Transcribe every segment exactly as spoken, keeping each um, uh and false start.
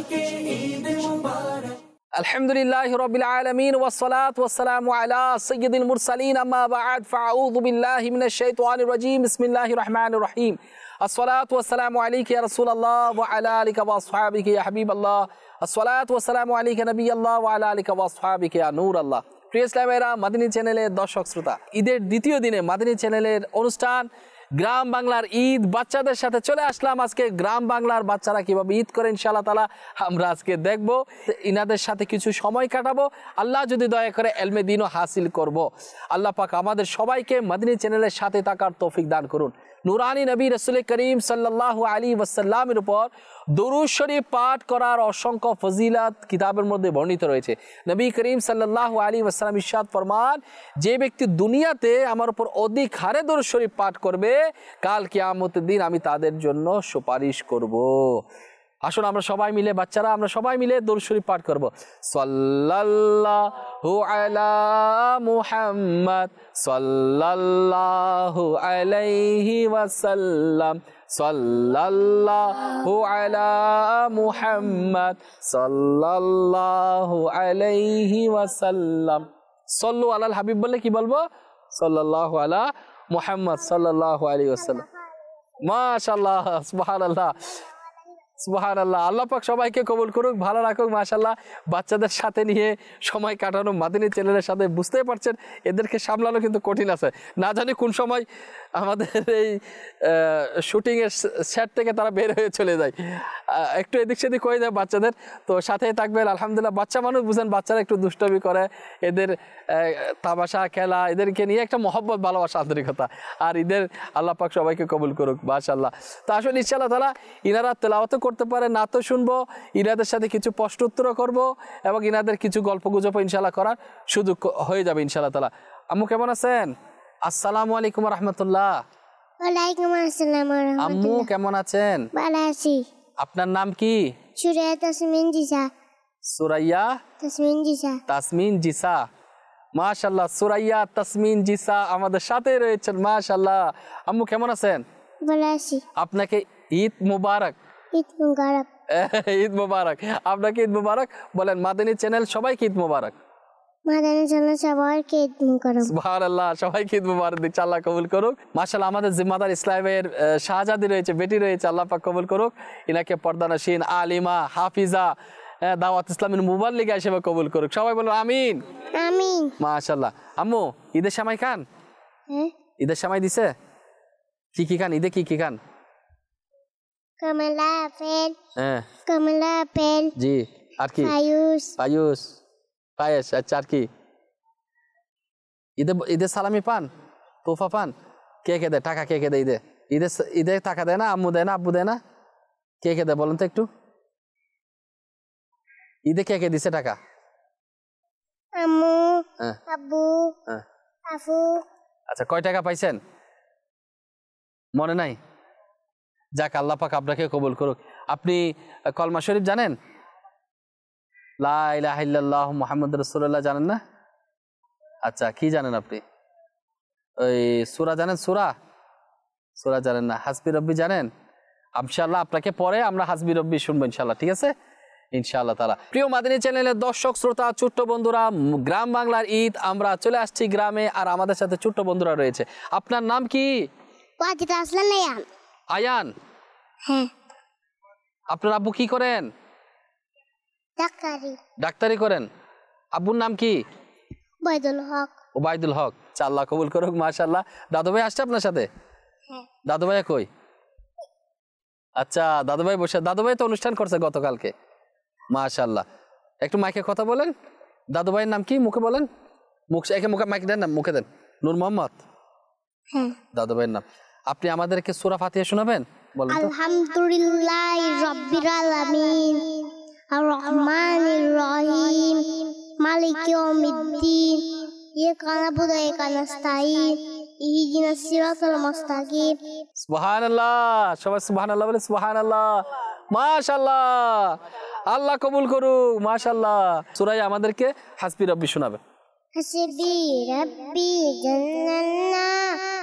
সবাইকে ঈদ মুবারক। আলহামদুলিল্লাহি রাব্বিল আলামিন ওয়াসসালাতু ওয়াসসালামু আলা সাইয়্যিদিল মুরসালিন আম্মা বা'দ ফাআউযু বিল্লাহি মিনাশ শাইতানির রাজীম বিসমিল্লাহির রহমানির রহিম আসসালাতু ওয়াসসালামু আলাইকা ইয়া রাসূলুল্লাহ ওয়া আলা আলিকা ওয়া আসহাবিকা ইয়া হাবিবাল্লাহ আসসালাতু ওয়াসসালামু আলাইকা নবিয়াল্লাহ ওয়া আলা আলিকা ওয়া আসহাবিকা ইয়া নূরাল্লাহ। প্রিয় ইসলামেরা, মাদানী চ্যানেলের দর্শক শ্রোতা, ঈদের দ্বিতীয় দিনে মাদানী চ্যানেলের অনুষ্ঠান গ্রাম বাংলার ঈদ বাচ্চাদের সাথে চলে আসলাম। আজকে গ্রাম বাংলার বাচ্চারা কিভাবে ঈদ করে ইনশাআল্লাহ তাআলা আমরা আজকে দেখব, ইনাদের সাথে কিছু সময় কাটাবো, আল্লাহ যদি দয়া করে এলমে দ্বীনও হাসিল করব। আল্লাহ পাক আমাদের সবাইকে মাদানী চ্যানেলের সাথে থাকার তৌফিক দান করুন। নুরানি নবী রাসূল করিম সাল্লাল্লাহু আলাইহি ওয়াসাল্লামের উপর দুরূদ শরীফ পাঠ করার অসংখ্য ফজিলত কিতাবের মধ্যে বর্ণিত রয়েছে। নবী করিম সাল্লাল্লাহু আলাইহি ওয়াসাল্লাম ইরশাদ ফরমান, যে ব্যক্তি দুনিয়াতে আমার উপর অধিক হারে দুরূদ শরীফ পাঠ করবে, কাল কিয়ামতের দিন আমি তাদের জন্য সুপারিশ করব। আসুন আমরা সবাই মিলে, বাচ্চারা আমরা সবাই মিলে দুরূদ শরীফ পাঠ করব। সাল্লাল্লাহু আলা মুহাম্মদ সাল্লাল্লাহু আলাইহি ওয়াসাল্লাম সাল্লাল্লাহু আলা মুহাম্মদ সাল্লাল্লাহু আলাইহি ওয়াসাল্লাম। সাল্লু আলাল হাবিব বলে কি বলবো? সাল্লাল্লাহু আলা মুহাম্মদ সাল্লাল্লাহু আলাইহি ওয়াসাল্লাম। মাশাআল্লাহ, সুবহানাল্লাহ, সুবহানাল্লাহ। আল্লাহ পাক সবাইকে কবুল করুক, ভালো রাখুক। মাশাআল্লাহ, বাচ্চাদের সাথে নিয়ে সময় কাটানো মাদানী চ্যানেলের সাথে, বুঝতেই পারছেন এদেরকে সামলানো কিন্তু কঠিন আছে। না জানি কোন সময় আমাদের এই শুটিংয়ের সেট থেকে তারা বের হয়ে চলে যায়, একটু এদিক সেদিক হয়ে যায় বাচ্চাদের। তো সাথেই থাকবেন। আলহামদুলিল্লাহ, বাচ্চা মানুষ বুঝেন, বাচ্চারা একটু দুষ্টমি করে, এদের তামাশা খেলা, এদেরকে নিয়ে একটা মহব্বত, ভালোবাসা, আন্তরিকতা। আর ঈদের আল্লাহ পাক সবাইকে কবুল করুক। মাশাআল্লাহ। তো আসলে ইনশাআল্লাহ তাআলা ইনারা তেলাওয়াতও করতে পারে, নাতও শুনবো, ইনাদের সাথে কিছু প্রশ্ন উত্তরও করবো, এবং ইনাদের কিছু গল্প গুজব ইনশাআল্লাহ করার সুযোগ হয়ে যাবে ইনশাআল্লাহ তাআলা। আম্মু কেমন আছেন? আসসালামু আলাইকুম রাহমাতুল্লাহ। ওয়ালাইকুম আসসালাম রাহমাতুল্লাহ। আম্মু কেমন আছেন? ভালো আছি। আপনার নাম কি? সুরাইয়া তাসমিন জিসা। সুরাইয়া তাসমিন জিসা। তাসমিন জিসা। মাশাআল্লাহ, সুরাইয়া তাসমিন জিসা আমাদের সাথে রয়েছেন। মাশাআল্লাহ। আম্মু কেমন আছেন? ভালো আছি। আপনাকে ঈদ মুবারক। ঈদ মুবারক। ঈদ মুবারক। আপনাকে ঈদ মুবারক বলেন। মাদানী চ্যানেল সবাইকে ঈদ মুবারক। মাদানী চ্যানেল সবাইকে ঈদ মুবারক। সুবহানাল্লাহ, সবাইকে ঈদ মুবারক দিচ্ছি, আল্লাহ কবুল করুক। মাশাআল্লাহ, আমাদের জিম্মাদার ইসলামের শাহজাদি রয়েছে, বেটি রয়েছে, আল্লাহ পাক কবুল করুক। ইনাকে পর্দানশীন, আলিমা, হাফিজা, দাওয়াত ইসলামের মুবাল্লিগা হিসেবে কবুল করুক। সবাই বলুন আমিন। আমিন। মাশাআল্লাহ। আম্মু ঈদের সময় খান? হ্যাঁ। ঈদের সময় দিছে? কি কি খান ঈদে? কি কি খান? কমলা আপেল। হ্যাঁ। কমলা আপেল। জি। আর কি? পায়ুস। পায়ুস, পায়েস। আচ্ছা, আর কি? ঈদে ঈদের সালামি পান, তোফা পান? কে কে দেয় টাকা? কে কে দেয় ঈদে? ঈদে ঈদে টাকা দেয় না? আম্মু দেয় না? আব্বু দেয় না? কে কে দেয় বলেন তো একটু? ঈদে কে কে দিছে টাকা? আম্মু, হ্যাঁ। আব্বু, হ্যাঁ। আফু। আচ্ছা, কয় টাকা পাইছেন মনে নাই? যাক, আল্লাহ পাক আপনাকে কবুল করুক। আপনি কলমা শরীফ জানেন? লা ইলাহা ইল্লাল্লাহ মুহাম্মাদুর রাসূলুল্লাহ জানেন না? আচ্ছা, কি জানেন আপনি? ওই সূরা জানেন? সূরা সূরা জানেন না? হাসবি রব্বি জানেন? ইনশাআল্লাহ আপনাকে পরে আমরা হাসবি রব্বি শুনবো ইনশাআল্লাহ, ঠিক আছে? ইনশাআল্লাহ তাআলা। প্রিয় মাদানী চ্যানেলের দর্শক শ্রোতা, ছোট্ট বন্ধুরা, গ্রাম বাংলার ঈদ, আমরা চলে আসছি গ্রামে, আর আমাদের সাথে ছোট্ট বন্ধুরা রয়েছে। আপনার নাম কি? ওয়াজিদ আসলান আয়ান। আয়ান। হ্যাঁ। আপনার আব্বু কি করেন? ডাক্তারি। ডাক্তারি করেন। আব্বুর নাম কি? ওবায়দুল হক। ওবায়দুল হক। আল্লাহ কবুল করুক। মাশাআল্লাহ। দাদু ভাই আসছে আপনার সাথে? হ্যাঁ। দাদু ভাই কই? আচ্ছা, দাদু ভাই বসে, দাদু ভাই তো অনুষ্ঠান করছে গতকালকে। মাশাআল্লাহ। একটু মাইকে কথা বলেন। দাদু ভাইয়ের নাম কি? মুখে বলেন। মুখ একে মুখে মাইক দেন না, মুখে দেন। নূর মোহাম্মদ। হ্যাঁ। দাদু ভাইয়ের নাম। আপনি আমাদেরকে সূরা ফাতিহা শোনাবেন? বলেন তো। আলহামদুলিল্লাহি রাব্বিল আলামিন আর রহমানির রহিম মালিকি ইয়াউমিদ্দিন ইয়াকা না'বুদু ওয়া ইয়াকা নাস্তাঈন ইহদিনাস সিরাতাল মুস্তাকিম। সুবহানাল্লাহ। সবাই সুবহানাল্লাহ বলে। সুবহানাল্লাহ। মাশাআল্লাহ, আল্লাহ কবুল করুক। মাশাআল্লাহ। সূরা আমাদেরকে হাসবি রব্বি শোনাবে। হাসবি রাব্বি জান্নাল্লাহ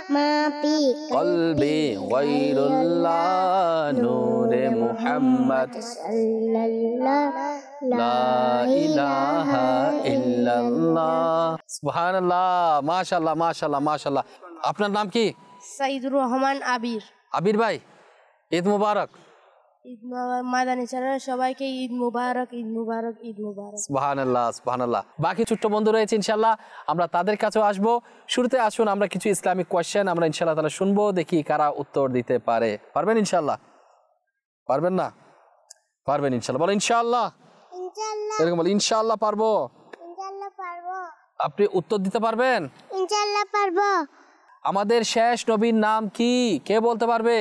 ما في قلبي غير الله نور محمد صلى الله لا إله إلا الله سبحان الله মাশাআল্লাহ মাশাআল্লাহ মাশাআল্লাহ আপনার নাম কি সাইদুর রহমান আবির আবির ভাই ঈদ মুবারক ঈদ মু- মাদানী চ্যানেলের সবাইকে ঈদ মুবারক ঈদ মুবারক ঈদ মুবারক সুবহানাল্লাহ সুবহানাল্লাহ বাকি ছোট্ট বন্ধু রয়েছে ইনশাআল্লাহ আমরা তাদের কাছেও আসব শুরুতে আসুন আমরা কিছু ইসলামিক কোয়েশ্চেন আমরা ইনশাআল্লাহ তাআলা শুনবো দেখি কারা উত্তর দিতে পারে পারবেন ইনশাআল্লাহ পারবেন না পারবেন ইনশাআল্লাহ বলেন ইনশাআল্লাহ ইনশাআল্লাহ এরকম বল ইনশাআল্লাহ পারবো ইনশাআল্লাহ পারবো আপনি উত্তর দিতে পারবেন ইনশাআল্লাহ পারবো আমাদের শেষ নবীর নাম কি কে বলতে পারবে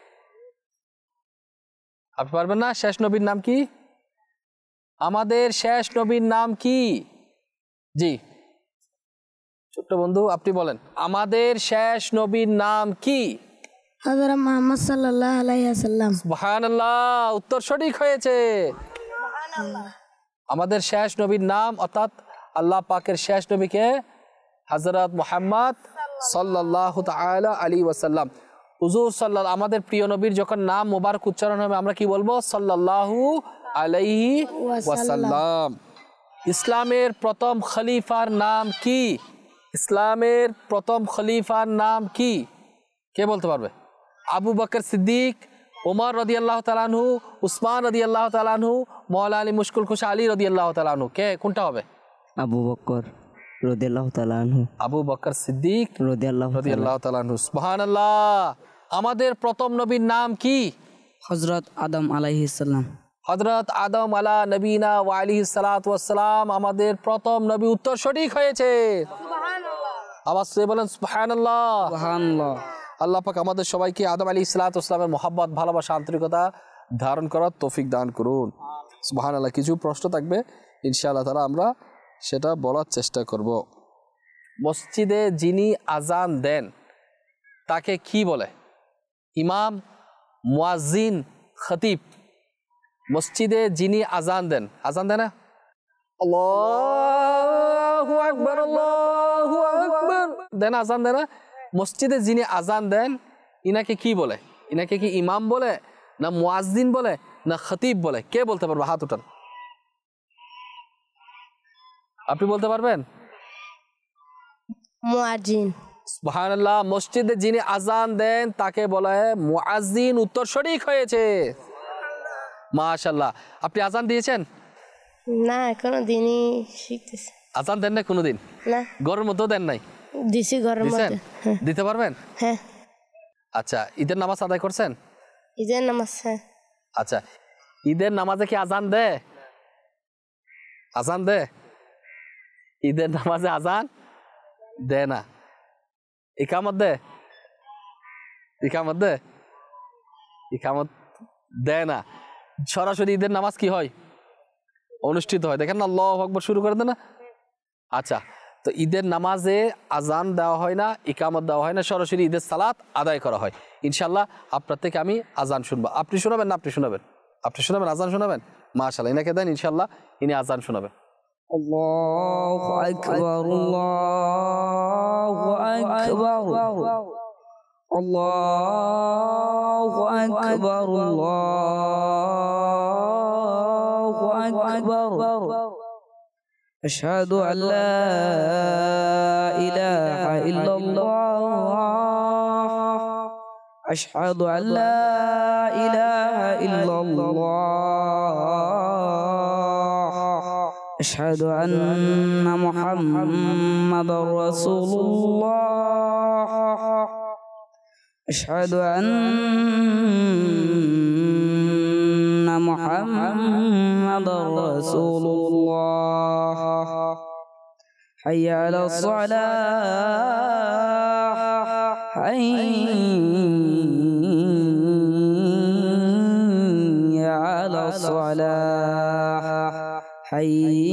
আপনি পারবেন না শেষ নবীর নাম কি আমাদের শেষ নবীর নাম কি জি ছোট্ট বন্ধু আপনি বলেন আমাদের শেষ নবীর নাম কি হযরত মুহাম্মদ সাল্লাল্লাহু আলাইহি ওয়াসাল্লাম সুবহানাল্লাহ উত্তর সঠিক হয়েছে আমাদের শেষ নবীর নাম অর্থাৎ আল্লাহ পাকের শেষ নবীকে হযরত মুহাম্মদ সাল্লাল্লাহু তাআলা আলাইহি ওয়াসাল্লাম হুজুর সাল্লাল্লাহু আমাদের প্রিয় নবীর যখন নাম মোবারক উচ্চারণ হবে আমরা কি বলবো সাল্লাল্লাহু আলাইহি ওয়াসাল্লাম ইসলামের প্রথম খলিফার নাম কি ইসলামের প্রথম খলিফার নাম কি কে বলতে পারবে আবু বকর সিদ্দিক ওমর রাদিয়াল্লাহু তাআলা আনহু উসমান রাদিয়াল্লাহু তাআলা আনহু মাওলা আলী মুশকিল কুশা আলী রাদিয়াল্লাহু তাআলা আনহু কে কোনটা হবে আবু বকর রাদিয়াল্লাহু তাআলা আনহু আবু বকর সিদ্দিক রাদিয়াল্লাহু রাদিয়াল্লাহু তাআলা আনহু সুবহানাল্লাহ আমাদের প্রথম নবীর নাম কি হযরত আদম আলাইহিস সালাম হযরত আদম আলা নবীনা ওয়া আলাইহিস সালাতু ওয়াস সালাম আমাদের প্রথম নবী উত্তর সঠিক হয়েছে সুবহানাল্লাহ আওয়াজ দিয়ে বলেন সুবহানাল্লাহ সুবহানাল্লাহ আল্লাহ পাক আমাদের সবাইকে আদম আলাইহিস সালাতু ওয়াস সালামের মহব্বত ভালোবাসা আন্তরিকতা ধারণ করার তৌফিক দান করুন সুবহানাল্লাহ কিছু প্রশ্ন থাকবে ইনশাআল্লাহ তাআলা আমরা সেটা বলার চেষ্টা করব মসজিদে যিনি আজান দেন তাকে কি বলে ইমাম মুয়াজ্জিন খতিব মসজিদে যিনি আজান দেন আজান দেন না আল্লাহু আকবার আল্লাহু আকবার দেন আজান দেন না মসজিদে যিনি আজান দেন ইনাকে কি বলে ইনাকে কি ইমাম বলে না মুয়াজ্জিন বলে না খতিব বলে কে বলতে পারবে হাত উঠান আপনি বলতে পারবেন মুয়াজ্জিন সুবহানাল্লাহ মসজিদে যিনি আজান দেন তাকে বলা হয় মুয়াজ্জিন উত্তর সঠিক হয়েছে মাশাআল্লাহ আপনি আজান দিয়েছেন না এখনো দিনই শিখতেছি আজান দেন না কোনোদিন না ঘরের মধ্যেও দেন নাই দিছি ঘরের দিয়েছেন মধ্যে হ্যাঁ দিতে পারবেন হ্যাঁ আচ্ছা ঈদের নামাজ আদায় করছেন ঈদের নামাজ হ্যাঁ আচ্ছা ঈদের নামাজে কি আজান দেয় আজান দেয় ঈদের নামাজে আজান দেয় না ইকামত দেয় ইকামত দেয় ইকামত দেয় না সরাসরি ঈদের নামাজ কি হয় অনুষ্ঠিত হয় দেখেন না আল্লাহু আকবার শুরু করে দেন না আচ্ছা তো ঈদের নামাজে আজান দেওয়া হয় না ইকামত দেওয়া হয় না সরাসরি ঈদের সালাত আদায় করা হয় ইনশাআল্লাহ আপনার থেকে আমি আজান শুনবো আপনি শোনাবেন না আপনি শোনাবেন আপনি শোনাবেন আজান শোনাবেন মাশাআল্লাহ ইনাকে দেন ইনশাআল্লাহ ইনি আজান শোনাবেন আল্লাহু আকবার আল্লাহু আকবার আল্লাহু আকবার আল্লাহু আকবার আশহাদু আল্লা ইলাহা ইল্লাল্লাহ আশহাদু আল্লা ইলাহা ইল্লাল্লাহ أشهد أن محمدا رسول الله أشهد أن محمدا رسول الله حي على الصلاة حي على الصلاة حي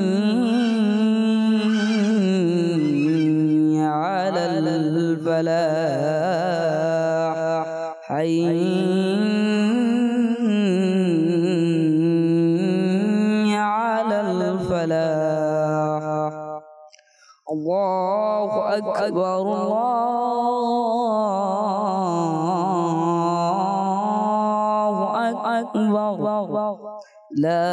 على الفلاح حي على الفلاح الله الله أكبر الله أكبر لا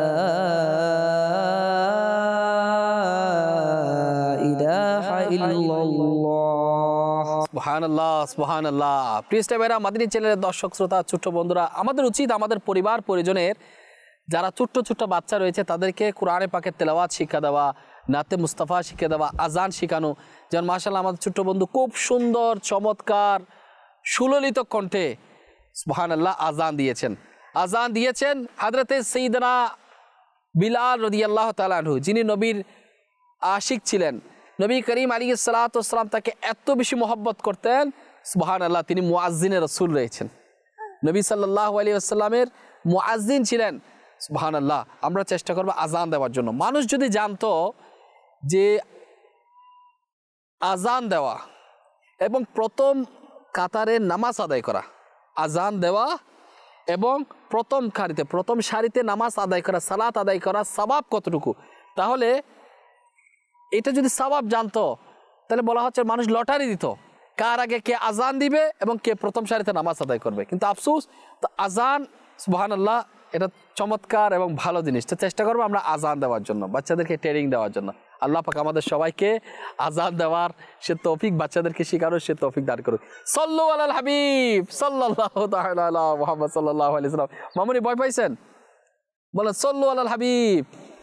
إله إلا الله সুবহানাল্লাহ সুবহানাল্লাহ। প্রিয় ভাইরা, মাদিনী চ্যানেলের দর্শক শ্রোতা ছোট্ট বন্ধুরা, আমাদের উচিত আমাদের পরিবার পরিজনের যারা ছোট্ট ছোট্ট বাচ্চা রয়েছে তাদেরকে কোরআনে পাকের তেলাওয়াত শিক্ষা দেওয়া, নাতে মুস্তাফা শিক্ষা দেওয়া, আজান শেখানো। যেমন মাশাআল্লাহ আমাদের ছোট্ট বন্ধু খুব সুন্দর চমৎকার সুললিত কণ্ঠে সুবহানাল্লাহ আজান দিয়েছেন আজান দিয়েছেন হযরতে সাইয়্যিদানা বিলাল রাদিয়াল্লাহু তাআলা আনহু, যিনি নবীর আশিক ছিলেন। নবী করিম আলাইহিস সালাতু ওয়াস সালাম তাকে এত বেশি মহব্বত করতেন, সুবহানাল্লাহ, তিনি মুয়াজ্জিনে রাসূল রয়েছেন। নবী সাল্লাল্লাহু আলাইহি ওয়াসাল্লামের মুয়াজ্জিন ছিলেন, সুবহানাল্লাহ। আমরা চেষ্টা করব আজান দেওয়ার জন্য। মানুষ যদি জানতো যে আজান দেওয়া এবং প্রথম কাতারে নামাজ আদায় করা, আজান দেওয়া এবং প্রথম সারিতে প্রথম সারিতে নামাজ আদায় করা, সালাত আদায় করা সওয়াব কতটুকু, তাহলে এটা যদি সওয়াব জানতো তাহলে বলা হচ্ছে মানুষ লটারি দিত, কার আগে কে আজান দিবে এবং কে প্রথম সারিতে নামাজ আদায় করবে। কিন্তু আফসোস, তো আজান সুবহানাল্লাহ এটা চমৎকার এবং ভালো জিনিস। তো চেষ্টা করবো আমরা আজান দেওয়ার জন্য, বাচ্চাদেরকে ট্রেনিং দেওয়ার জন্য। আল্লাহ পাক আমাদের সবাইকে আজান দেওয়ার সে তৌফিক, বাচ্চাদেরকে শেখানোর সে তৌফিক দান করুক। সাল্লু আলাল হাবিব সাল্লাল্লাহু তাআলা আলা মুহাম্মদ সাল্লাল্লাহু আলাইহি ওয়াসাল্লাম। মামুনি ভয় পাইছেন? বলেন সাল্লু আলাল হাবিব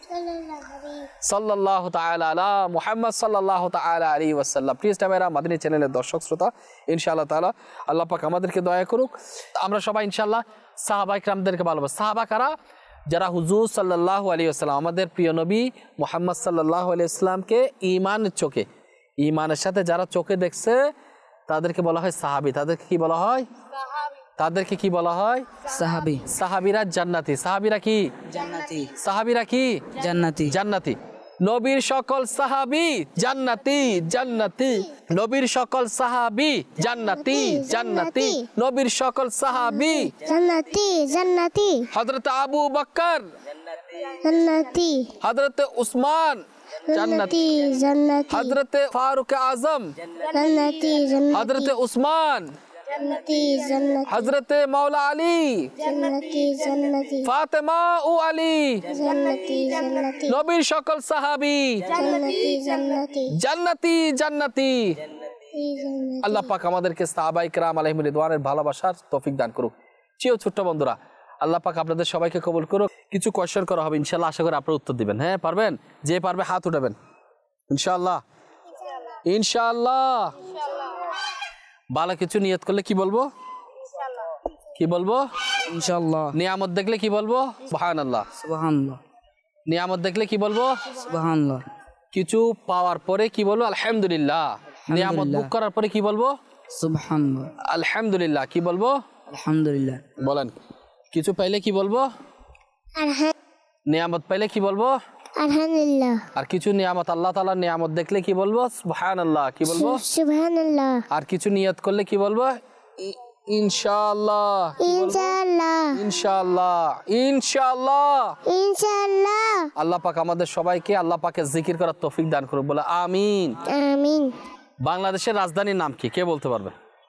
সাল্লাল্লাহু তাআলা আলা মুহাম্মদ সাল্লাল্লাহু তাআলা আলাইহি ওয়াসাল্লাম। প্রিয় ভাইরা, মাদিনী চ্যানেলের দর্শক শ্রোতা, ইনশাআল্লাহ তাআলা আল্লাহ পাক আমাদেরকে দয়া করুক। আমরা সবাই ইনশাআল্লাহ সাহাবা ইকরামদেরকে ভালোবাসি। সাহাবা কারা? যারা হুজুর সাল্লাল্লাহু আলাইহি ওয়াসাল্লাম, আমাদের প্রিয় নবী মুহাম্মদ সাল্লাল্লাহু আলাইহি ওয়াসাল্লামকে ঈমানের চোখে, ঈমানের সাথে যারা চোখে দেখছে তাদেরকে বলা হয় সাহাবী। তাদেরকে কি বলা হয়? তাদেরকে কি বলা হয়? সাহাবী। সাহাবীরা জান্নাতি। সাহাবীরা কি? জান্নাতি। সাহাবীরা কি? জান্নাতি। জান্নাতি। নবীর সকল সাহাবী জান্নাতি জান্নাতি। নবীর সকল সাহাবী জান্নাতি জান্নাতি। নবীর সকল সাহাবী জান্নাতি জান্নাতি। হযরত আবু বকর জান্নাতি হযরত উসমান জান্নাতি জান্নাতি। হযরত ফারুক আজম জান্নাতি জান্নাতি। হযরত উসমান জান্নাতি জান্নাতি। হযরত মাওলা আলী জান্নাতি জান্নাতি। ফাতেমা ও আলী জান্নাতি জান্নাতি। নবীর সকল সাহাবী জান্নাতি জান্নাতি। জান্নাতি জান্নাতি। জান্নাতি। আল্লাহ পাক আমাদেরকে সাহাবায়ে কেরাম আলাইহিম রিদওয়ানের ভালোবাসার তৌফিক দান করুক। চিও ছোট্ট বন্ধুরা, আল্লাহ পাক আপনাদের সবাইকে কবুল করুক। কিছু কোয়েশ্চেন করা হবে ইনশাআল্লাহ, আশা করি আপনারা উত্তর দিবেন। হ্যাঁ, পারবেন? যে পারবে হাত উঠাবেন ইনশাআল্লাহ। ইনশাআল্লাহ। ভালো কিছু নিয়ত করলে কি বলবো? কি বলবো? ইনশাআল্লাহ। নিয়ামত দেখলে কি বলবো? সুবহানাল্লাহ। সুবহানাল্লাহ। নিয়ামত দেখলে কি বলবো? সুবহানাল্লাহ। কিছু পাওয়ার পরে কি বলবো? আলহামদুলিল্লাহ। নিয়ামত ভোগ করার পরে কি বলবো? সুবহানাল্লাহ। আলহামদুলিল্লাহ। কি বলবো? আলহামদুলিল্লাহ। বলেন, কিছু পাইলে কি বলবো? নিয়ামত পাইলে কি বলবো? আলহামদুলিল্লাহ। আর কিছু নিয়ামত, আল্লাহ তাআলার নিয়ামত দেখলে কি বলবো? সুবহানাল্লাহ। কি বলবো? সুবহানাল্লাহ। আর কিছু নিয়ত করলে কি বলবো? ই- ইনশাআল্লাহ। ইনশাআল্লাহ। ইনশাআল্লাহ। ইনশাআল্লাহ। ইনশাআল্লাহ। আল্লাহ পাক আমাদের সবাইকে আল্লাহ পাকের জিকির করার তৌফিক দান করুক, বলে আমিন। আমিন। বাংলাদেশের রাজধানীর নাম কি? কে বলতে পারবে?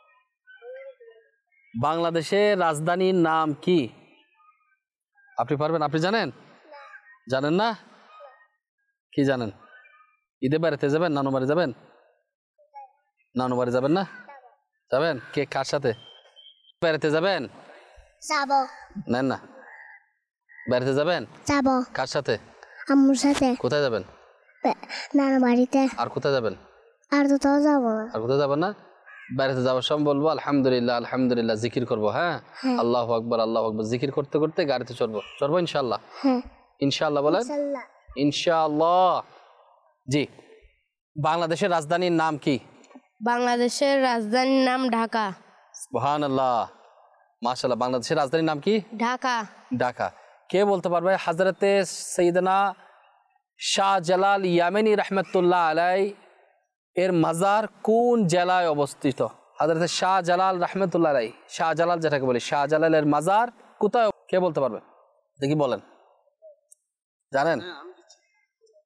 বাংলাদেশের রাজধানীর নাম কি? আপনি পারবেন? আপনি জানেন? জানেন না? কি জানেন? ঈদে বেড়াতে যাবেন? নানু বাড়ি যাবেন? নানু বাড়ি যাবেন না? যাবেন? কে কার সাথে বেড়াতে যাবেন? যাব। নেন না, বেড়াতে যাবেন যাব কার সাথে? আম্মুর সাথে। কোথায় যাবেন? নানা বাড়িতে। আর কোথায় যাবেন? আর তো তাও যাবো না। আর কোথায় যাবেন না? বেড়াতে যাওয়ার সময় বলবো আলহামদুলিল্লাহ আলহামদুলিল্লাহ, জিকির করবো। হ্যাঁ, আল্লাহু আকবার আল্লাহু আকবার, জিকির করতে করতে গাড়িতে চড়বো। চড়বো ইনশাআল্লাহ। হ্যাঁ ইনশাআল্লাহ বলেন। ইনশাআল্লাহ। ইনশাআল্লাহ। জি, বাংলাদেশের রাজধানীর নাম কি? বাংলাদেশের রাজধানীর নাম ঢাকা। সুবহানাল্লাহ, মাশাআল্লাহ। বাংলাদেশের রাজধানীর নাম কি? ঢাকা। ঢাকা। কে বলতে পারবে? হযরতে সাইয়্যিদানা শাহজালাল ইয়ামানি রাহমাতুল্লাহ আলাই এর মাজার কোন জেলায় অবস্থিত? হযরতে শাহজালাল রাহমাতুল্লাহ আলাই, শাহজালাল যেটাকে বলি, শাহজালালের মাজার কোথায়? কে বলতে পারবে? দেখি বলেন, জানেন?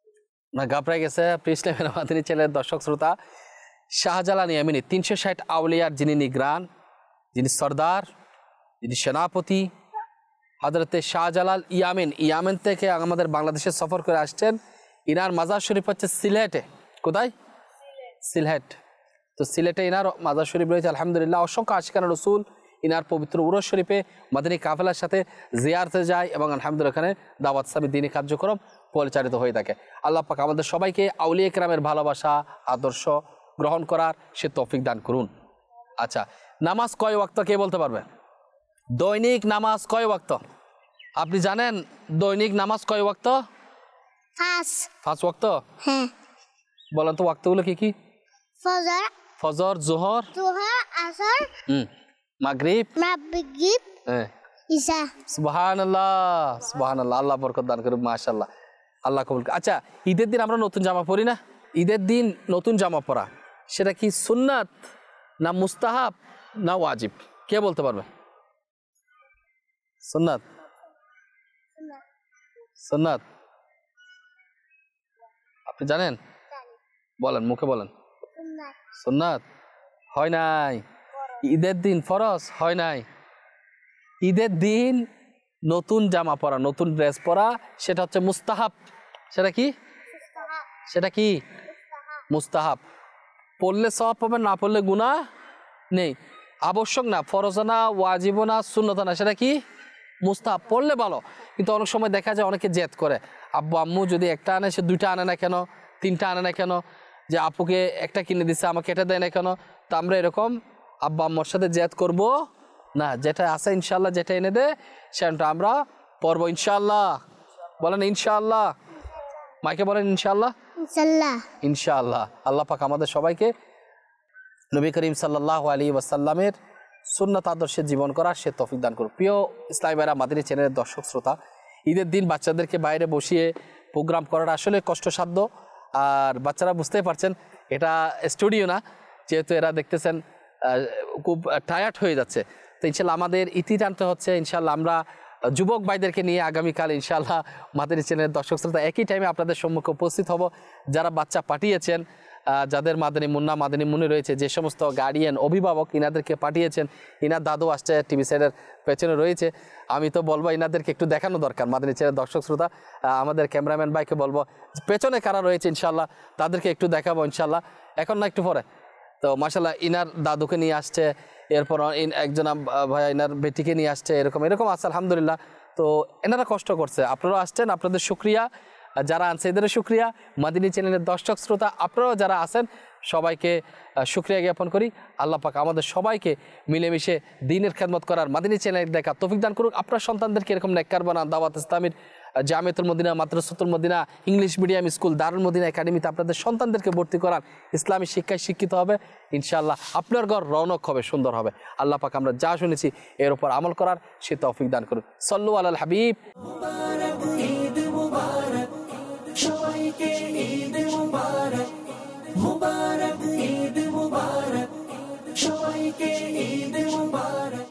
না ঘাবড়ে গেছে ইসলামের মাদানী চ্যানেলের দর্শক শ্রোতা। শাহজালাল ইয়ামিনী তিনশো ষাট আউলিয়ার যিনি নিগ্রান, যিনি সর্দার, যিনি সেনাপতি, হযরতে শাহজালাল ইয়ামিন ইয়ামেন থেকে আমাদের বাংলাদেশে সফর করে আসছেন। ইনার মাজার শরীফ হচ্ছে সিলেটে। কোথায়? সিলেট। তো সিলেটে ইনার মাজার শরীফ রয়েছে আলহামদুলিল্লাহ। অসংখ্য আশিকানা রসুল ইনার পবিত্র উরস শরীফে মাদানী কাফেলার সাথে জিয়ারতে যায় এবং আলহামদুলিল্লাহ এখানে দাওয়াত ইসলামী দ্বীনি কার্যক্রম পরিচালিত হয়ে থাকে। আল্লাহ পাক আমাদের সবাইকে আউলিয়া কেরামের ভালোবাসা আদর্শ গ্রহণ করার সে তৌফিক দান করুন। আচ্ছা, নামাজ কয় ওয়াক্ত কে বলতে পারবে? দৈনিক নামাজ কয় ওয়াক্ত আপনি জানেন? দৈনিক নামাজ কয় ওয়াক্ত? পাঁচ। পাঁচ ওয়াক্ত? হ্যাঁ। বলেন তো ওয়াক্তগুলো কি কি? ফজর, ফজর, জোহর, জোহর, আসর, হুম, মাগরিব, মাগরিব, হ্যাঁ, ইশা। সুবহানাল্লাহ, সুবহানাল্লাহ। আল্লাহ বরকত দান করুন, মাশাআল্লাহ, আল্লাহ কবুল। আচ্ছা, ঈদের দিন আমরা নতুন জামা পরি না? ঈদের দিন নতুন জামা পরা সেটা কি সুন্নাত না মুস্তাহাব না ওয়াজিব? কে বলতে পারবে? সুন্নাত। সুন্নাত আপনি জানেন? বলেন, মুখে বলেন। সুন্নাত হয় নাই। ঈদের দিন ফরজ হয় নাই। ঈদের দিন নতুন জামা পরা, নতুন ড্রেস পরা সেটা হচ্ছে মুস্তাহাব। সেটা কি? সেটা কি? মুস্তাহাব। পড়লে সওয়াব পাবেন, না পড়লে গুনাহ নেই। আবশ্যক না, ফরজ না, ওয়াজিব না, সুন্নত না, সেটা কি? মুস্তাহাব। পড়লে ভালো, কিন্তু অনেক সময় দেখা যায় অনেকে জেদ করে, আব্বু আম্মু যদি একটা আনে সে দুইটা আনে না কেন, তিনটা আনে না কেন, যে আপুকে একটা কিনে দিচ্ছে আমাকে এটা দেয় না কেন? তো আমরা এরকম আব্বা আম্মুর সাথে জেদ করব না। যেটা আছে ইনশাল্লাহ, যেটা এনে দে সেটা আমরা পড়বো ইনশাল্লাহ। বলেন ইনশাল্লাহ। মাইকে বলেন ইনশাল্লাহ। ইনশাআল্লাহ। ইনশাআল্লাহ। আল্লাহ পাক আমাদের সবাইকে নবী করিম সাল্লাল্লাহু আলাইহি ওয়াসাল্লামের সুন্নাত আদর্শে জীবন করার সে তৌফিক দান করুন। প্রিয় ইসলামী ভাইরা, মাদানী চ্যানেলের দর্শক শ্রোতা, ঈদের দিন বাচ্চাদেরকে বাইরে বসিয়ে প্রোগ্রাম করাটা আসলে কষ্টসাধ্য। আর বাচ্চারা বুঝতেই পারছেন এটা স্টুডিও না, যেহেতু এরা দেখতেছেন খুব টায়ার্ড হয়ে যাচ্ছে। তো ইনশাল্লাহ আমাদের ইতি টানতে হচ্ছে। ইনশাল্লাহ আমরা যুবক ভাইদেরকে নিয়ে আগামীকাল ইনশাল্লাহ মাদানী চ্যানেলের দর্শক শ্রোতা একই টাইমে আপনাদের সম্মুখে উপস্থিত হব। যারা বাচ্চা পাঠিয়েছেন, যাদের মাদানী মুন্না মাদানী মুন্নি রয়েছে, যে সমস্ত গার্ডিয়ান অভিভাবক ইনাদেরকে পাঠিয়েছেন, ইনার দাদু আসছে টিভি সাইডের পেছনে রয়েছে। আমি তো বলবো ইনাদেরকে একটু দেখানো দরকার। মাদানী চ্যানেলের দর্শক শ্রোতা, আমাদের ক্যামেরাম্যান ভাইকে বলবো পেছনে কারা রয়েছে ইনশাল্লাহ তাদেরকে একটু দেখাবো ইনশাল্লাহ, এখন না একটু পরে। তো মাশাল্লাহ ইনার দাদুকে নিয়ে আসছে, এরপর একজন ভাই ইনার বেটিকে নিয়ে আসছে, এরকম এরকম আছে আলহামদুলিল্লাহ। তো এনারা কষ্ট করছে, আপনারাও আসছেন, আপনাদের শুক্রিয়া। যারা আনছে এদেরও শুক্রিয়া। মাদানী চ্যানেলের দর্শক শ্রোতা আপনারাও যারা আছেন সবাইকে শুক্রিয়া জ্ঞাপন করি। আল্লাহ পাক আমাদের সবাইকে মিলেমিশে দ্বীনের খেদমত করার মাদানী চ্যানেল দেখা তৌফিক দান করুক। আপনার সন্তানদেরকে এরকম নেককার বানান। দাওয়াত ইসলামীর Jamiatul Madina, Madrasatul Madina, English medium school, Darul Madina একাডেমিতে আপনাদের সন্তানদেরকে ভর্তি করান। ইসলামী শিক্ষায় শিক্ষিত হবে ইনশাআল্লাহ, আপনার ঘর রৌনক হবে, সুন্দর হবে। আল্লাহ পাক আমরা যা শুনেছি এর উপর আমল করার সে তৌফিক দান করুন। সাল্লু আলাল হাবিব। মুবারক ঈদ মুবারক, সবাইকে ঈদ মুবারক। মুবারক ঈদ মুবারক, সবাইকে ঈদ মুবারক।